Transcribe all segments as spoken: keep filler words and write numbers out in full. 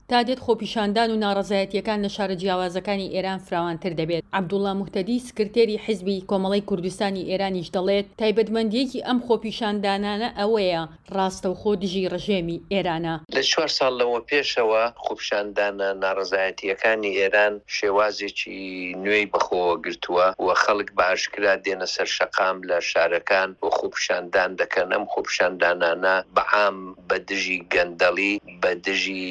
تا دێت خۆپیشاندان و ناڕەزایەتیەکان لە شارە جیاوازەکانی ئێران فراوانتر دەبێت. عەبدوڵڵا موحتەدی سکرتێری حیزبی کۆمەڵەی کوردستانی ئێرانیش دەڵێت تایبەتمەندیەکی ئەم خۆپیشاندانانە ئەوەیە ڕاستەوخۆ دژی ڕژێمی ئێرانە. لە چوار ساڵ لەوە پێشەوە خۆپیشاندانە ناڕەزایەتیەکانی ئێران شێوازێکی نوێی بەخۆوە گرتووە و خەڵک باشکرا دێنە سەر شەقام لە شارەکان و خۆپیشاندان دەکەن. ئەم خۆپیشاندانانە بەعام بە دژی گەندەڵی، بە دژی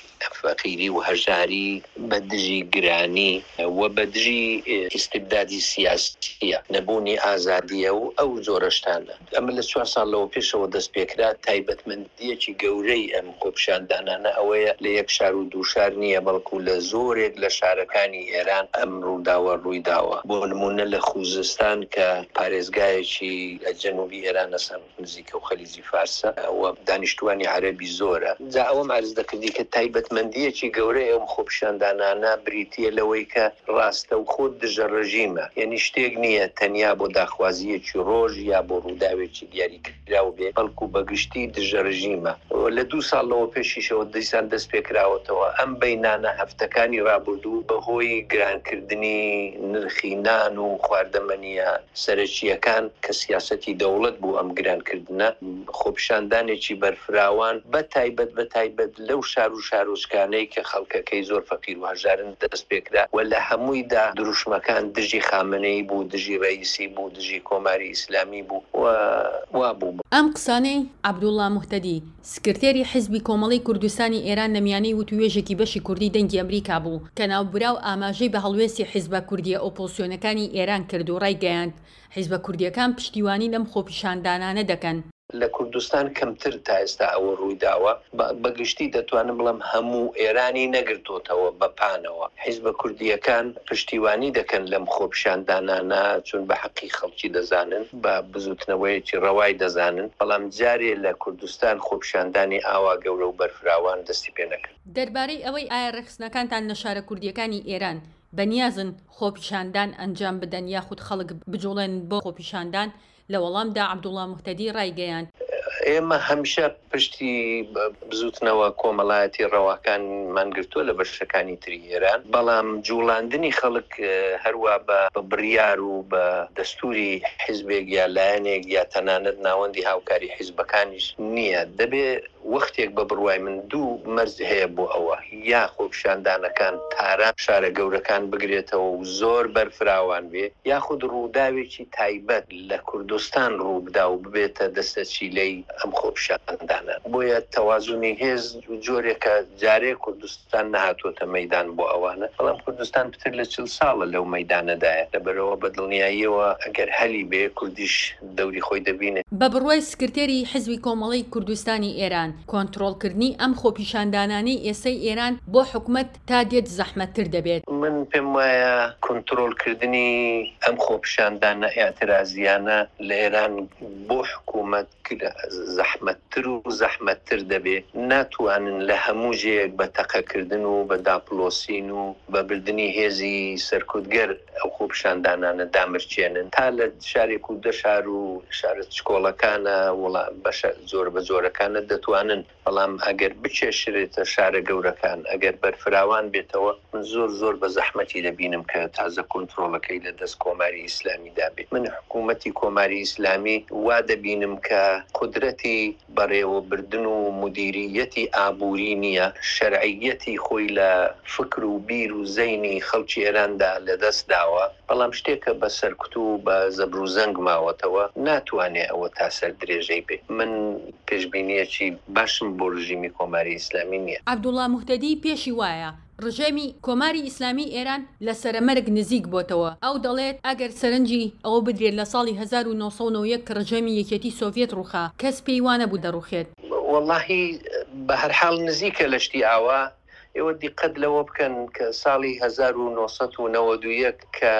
فەقیری و هەژاری، بە دژی گرانی و بە دژی ئیستیبدادی سیاسیە، نەبوونی ئازادیە و ئەو زۆرەشتانە. ئەمە لە چوار ساڵ لەوە پێشەوە دەست پێکرا. تایبەتمەندیەکی گەورەی ئەم خۆپیشاندانانە ئەوەیە لە یەک شار و دوو شار نییە، بەڵکو لە زۆرێک لە شارەکانی ئێران ئەم ڕووداوە ڕوویداوە. بۆ نمونە لە خوزستان کە پارێزگایەکی لە جەنوبی ئێرانە سەر نزیکە و خەلیجی فارسە و دانیشتوانی عەرەبی زۆرە. جا ئەوەم عەرز دەکردی کە تایبەتمەندیەکی گەورەی ئەم خۆپیشاندانانە بریتیە لەوەی کە ڕاستە و خۆ دژە ڕژیمە، یعنی شتێک نییە تەنیا بۆ داخوازیەکی ڕۆژ یا بۆ ڕووداوێکی دیاریکراو بێ، بەڵکو بەگشتی دژە ڕژیمە. لە دوو ساڵ لەوە پێشیشەوە دیسان دەست پێکراوەتەوە ئەم بەینانە هەفتەکانی ڕابردوو بەهۆی گرانکردنی نرخی نان و خواردەمەنیە سەرەکیەکان کە سیاسەتی دەوڵەت بوو ئەم گرانکردنە، خۆپیشاندانێکی بەرفراوان بە تایبەت بە تایبەت لەو شار و شارۆچکانەی کە خەڵکەکەی زۆر فەقیر و هەژارن دەست پێکرا و لە هەموویدا دروشمەکان دژی خامنەی بوو، دژی ڕئیسی بوو، دژی کۆماری ئیسلامی بوو و وا بوو. ئەم قسانەی عەبدوڵڵا موحتەدی سکرتێری حیزبی کۆمەڵەی کوردستانی ئێران لە میانەی وتوێژێکی بەشی کوردی دەنگی ئەمریکا بوو کە ناوبراو ئاماژەی بە هەڵوێستی حیزبە کوردیە ئۆپۆزسیۆنەکانی ئێران کرد و ڕایگەیاند حیزبە کوردیەکان پشتیوانی لەم خۆپیشاندانانە دەکەن. لە کوردستان کەمتر تا ئێستا ئەوە ڕوویداوە، بەگشتی دەتوانم بڵم هەموو ئێرانی نەگرتوتەوە بەپانەوە. حیزبە کوردیەکان پشتیوانی دەکەن لەم خۆپیشاندانانە چون بە حەقی خەڵکی دەزانن، بە بزوتنەوەیەکی ڕەوای دەزانن، بەڵام جارێ لە کوردستان خۆپیشاندانی ئاوا گەورە و بەرفراوان دەستی پێ نەکرد. دەربارەی ئەوەی ئایا ڕێخستنەکانتان لە شارە کوردیەکانی ئێران بەنیازن خۆپیشاندان ئەنجام بدەن یاخود خەڵک بجوڵێن بۆ خۆپیشاندان، لە وەڵامدا عەبدوڵڵا موحتەدی ڕایگەیاند ئێمە هەمیشە پشتی بزوتنەوە کۆمەڵایەتی ڕەواکانمان گرتووە لە بەشەکانی تری ئێران، بەڵام جوڵاندنی خەڵک هەروە بە بڕیار و بە دەستوری حیزبێک یا لایەنێک یا تەنانەت ناوەندی هاوکاری حیزبەکانیش نییە. دەبێت وەختێک بە بڕوای من دوو مەرج هەیە بۆ ئەوە، یا خۆپیشاندانەکان تاران شارە گەورەکان بگرێتەوە و زۆر بەرفراوان بێ، یاخود ڕووداوێکی تایبەت لە کوردستان ڕووبدا و ببێتە دەستەچیلەی ئەم خۆپیشاندانە. بۆیە تەوازونی هێز جۆرێکە جارێ کوردستان نهاتوۆتە مەیدان بۆ ئەوانە، بەڵام کوردستان پتر لە چل ساڵە لەو مەیدانەدایە، لەبەرەوە بەدڵنیاییەوە ئەگەر هەلی بێ کوردیش دەوری خۆی دەبینێت. بە بڕوای سکرتێری حیزبی کۆمەڵەی کوردستانی ئێران کۆنتڕۆڵکردنی ئەم خۆپیشاندانانەی ئێسەی ئێران بۆ حکوومەت تا دێت زەحمەتتر دەبێت. من پێم وایە کۆنتڕۆڵکردنی ئەم خۆپیشاندانە ئێعترازیانە لە ئێران بۆ حکوومەت زەحمەتتر و زەحمەتتر دەبێت. ناتوانن لە هەموو ژێک بە تەقەکردن و بە داپلۆسین و بە بردننی هێزی سەرکوتگەر ئەو خۆپیشاندانانە دامرچێنن. تا لە شارێک و دە شار و شارە چکۆڵەکانە وڵام بەشە زۆر بە زۆرەکانە دەتوانن، بەڵام ئەگەر بچێشرێتە شارە گەورەکان، ئەگەر بەرفراوان بێتەوە، من زۆر زۆر بە زەحمەتی دەبینم کە تازە کۆنتڕۆڵەکەی لە دەست کۆماری ئیسلامیدا بێت. من حکوومەتی کۆماری ئیسلامی وا دەبینم کە قدرەتی بەڕێوەبردن و مدیریەتی ئابووری نییە، شەرعیەتی خۆی لە فکر و بیر و زەینی خەڵکی ئێراندا لەدەست داوە، بەڵام شتێکە بە سەرکوت و بە زەبروزەنگ ماوەتەوە ناتوانێت ئەوە تا سەر درێژەی بێت. من پێشبینیەکی باشم بۆ ڕژیمی کۆماری ئیسلامی نییە. عەبدوڵڵا موحتەدی پێشی وایە ڕژێمی کۆماری ئیسلامی ئێران لە سەرەمەرگ نزیک بۆتەوە. ئەو دەڵێت ئەگەر سەرنجی ئەوە بدرێت لە ساڵی هەزار و نۆ سەد و نۆ یەک کە ڕژێمی یەکێتی سۆڤێت ڕووخا، کەس پێی وانە بوو دەڕوخێت. وەڵاهی بە هەر حاڵ نزیکە لە شتی ئاوا. ئێوە دیقەت لەوە بکەن کە ساڵی هەزار و نۆ سەد و نەوەد و یەک کە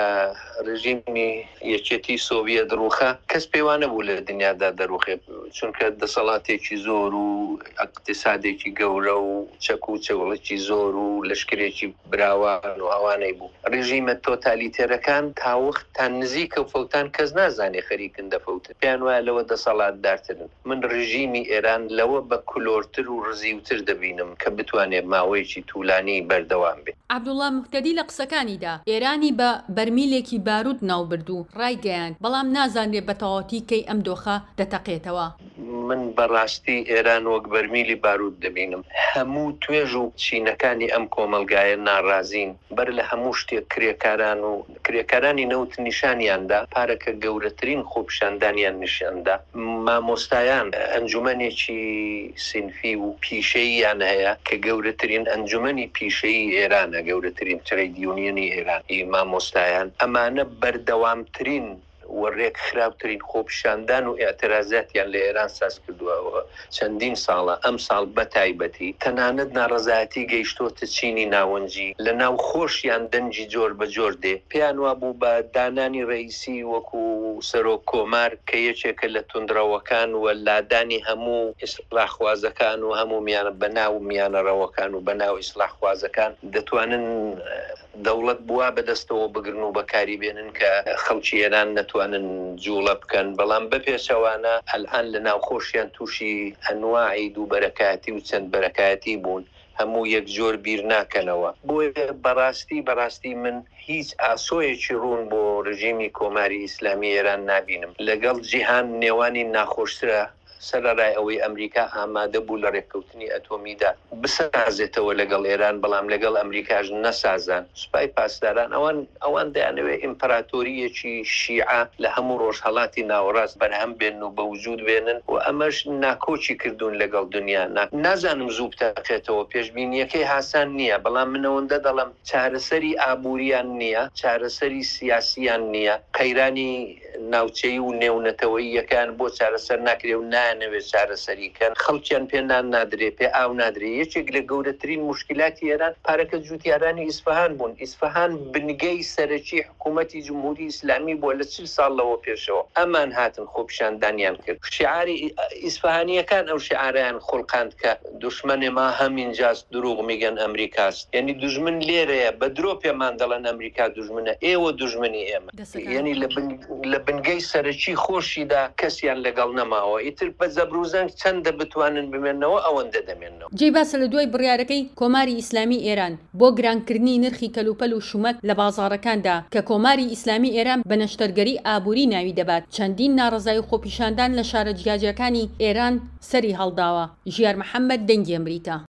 ڕژیمی یەکێتی سۆڤێت ڕووخا، کەس پێی وانە بوو لە دنیادا دەڕوخێت، چونکە دەسەڵاتێکی زۆر و اقتصادێکی گەورە و چەک و چەوڵێکی زۆر و لەشکرێکی براوان و ئەوانەی بوو. ڕژیمە تۆتالیتێرەکان تاوەخت تا نزیکە و فەوتان کەس نازانێ خەریکن دەفەوتن، پێیان وایە لەوە دەسەڵاتدارترن. من ڕژیمی ئێران لەوە بە کلۆرتر و ڕزیوتر دەبینم کە بتوانێت ماوەیەکی مدەتی توولانی بەردەوام بێت. عەبدوڵڵا موحتەدی لە قسەکانیدا ئێرانی بە بەرمیلێکی بارود ناوبردوو ڕایگەیاند، بەڵام نازانرێت بە تەواوەتی کەی ئەم دۆخە دەتەقێتەوە. من بەڕاستی ئێران وەک بەرمیلی بارود دەبینم. هەموو توێژ و چینەکانی ئەم کۆمەلگایە ناڕازین بەر لە هەموو شتێک کرێکاران و کرێکارانی نەوت نیشانیاندا پارەکە گەورەترین خۆپیشاندانیان نیشاندا. مامۆستایان ئەنجومەنێکی سینفی و پیشەییان هەیە کە گەورەترین ئەنجومەنی پیشەیی ئێرانە، گەورەترین ترێد یونیۆنی ئێرانی مامۆستایان. ئەمانە بەردەوامترین وەڕێک خراپترین خۆپیشاندان و ئێعترازاتیان لە ئێران ساز کردووە چەندین ساڵە. ئەم ساڵ بە تایبەتی تەنانەت ناڕەزایەتی گەیشتۆتە چینی ناوەنجی لە ناو خۆشیان دەنجی جۆر بە جۆر دێ. پێیان وا بوو بە دانانی ڕئیسی وەکو سەرۆک کۆمار کە یەکێکە لە توندڕەوەکان و لادانی هەموو ئیسلاحخوازەکان و هەموو میانە بەناو میانەڕەوەکان و بەناو ئیسلاحخوازەکان دەتوانن دەوڵەت بووە بەدەستەوە بگرن و بەکاری بێنن کە خەڵکی ئێران نەتوانن جوڵە بکەن. بەڵام بەپێچەوانە ئەلان لە ناو خۆشیان تووشی ئەنواعی دوو بەرەکاتی و چەند بەرەکاتی بوون، هەموو یەک جۆر بیر ناکەنەوە. بۆیە بەڕاستی بەڕاستی من هیچ ئاسۆیەکی ڕوون بۆ ڕژیمی کۆماری ئیسلامی ئێران نابینم. لەگەڵ جیهان نێوانی ناخۆشترە سەرەڕای ئەوەی ئەمریکا ئامادە بوو لە ڕێککەوتنی ئەتۆمیدا بسازێتەوە لەگەڵ ئێران، بەڵام لەگەڵ ئەمریکاش نەسازان. سوپای پاسداران ئەوان ئەوان دەیانەوێت ئیمپراتۆریەکی شیعە لە هەموو ڕۆژهەڵاتی ناوەڕاست بەرهەم بێن و بە وجود بێنن و ئەمەش ناکۆچی کردوون لەگەڵ دنیا. نازانم زوو بتەقێتەوە، پێشبینیەکەی هاسان نییە، بەڵام منەوەندە دەڵم چارەسەری ئابووریان نییە، چارەسەری سیاسیان نییە، قەیرانی ناوچەی و نێونەتەوەییەکان بۆ چارەسەر ناکرێ و نانەوێت چارەسەریکەن. خەڵکیان پێنان نادرێ، پێ ئاو نادرێ. یەکێک لە گەورەترین مشکلاتی ئێران پارەکە جوتیارانی ئیسفەهان بوون. ئیسفەهان بنگەی سەرەکی حکوومەتی جمهوری ئیسلامی بووە لە چل ساڵ لەوە پێشەوە. ئەمان هاتن خۆپیشاندانیان کرد. شیعاری ئیسفەهانیەکان ئەو شیعاریان خوڵقاند کە دوشمنێ ما هەمینجاست دروغ میگەن ئەمریکاست. یعنی دوژمن لێرەیە، بە درۆ پێمان دەڵێن ئەمریکا دوژمنە، ئێوە دوژمنی ئێمە. یعنی لە بنگەی سەرەکی خۆشیدا کەسیان لەگەڵ نەماوە. ئیتر بە زەبروزەنگ چەندە بتوانن بمێنەوە ئەوەندە دەمێنەوە. جێی باسە لە دوای بڕیارەکەی کۆماری ئیسلامی ئێران بۆ گرانکردنی نرخی کەلوپەل و شومەک لە بازاڕەکاندا کە کۆماری ئیسلامی ئێران بە نەشتەرگەری ئابووری ناوی دەبات، چەندین ناڕەزای و خۆپیشاندان لە شارە جیاجەکانی ئێران سەری هەڵداوە. ژیار محەممەد، دەنگی ئەمریکا.